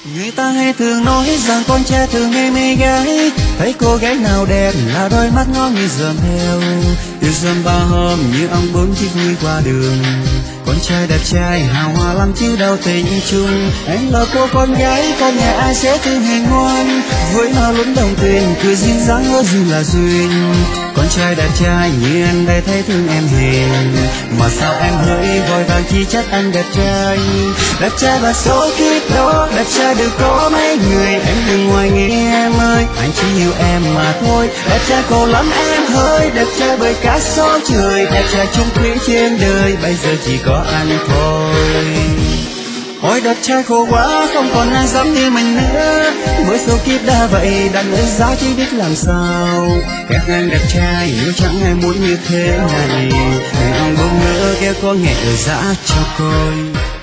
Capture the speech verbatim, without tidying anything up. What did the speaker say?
Người ta hay thường nói rằng con trai thường hay mê gái, thấy cô gái nào đẹp là đôi mắt nó như dòm theo. Yêu dâm ba hôm như ông bướm chỉ vui qua đường. Con trai đẹp trai hào hoa lắm chứ đâu tình chung. Anh là cô con gái, con nhà ai sẽ thương hiền ngoan, với nó lúng đồng tiền cứ duyên dáng ngỡ dù là duyên. Con trai đẹp trai như anh đây thấy thương em hiền, mà sao em hỡi vội vàng chỉ trách anh đẹp trai. Đẹp trai và số kiếp đó, đẹp trai được có mấy người, em đừng ngoài nghĩ em ơi, anh chỉ yêu em mà thôi. Đẹp trai khổ lắm em hỡi, đẹp trai bởi cả số trời, đẹp trai chung thủy trên đời, bây giờ chỉ có anh thôi. Ôi đẹp trai khổ quá, không còn ai dám như mình nữa, mới số kiếp đã vậy, đàn ơi giá chỉ biết làm sao. Các anh đẹp trai nếu chẳng ai muốn như thế này, đừng ông bông ngỡ kéo có nghệ ở giá cho coi.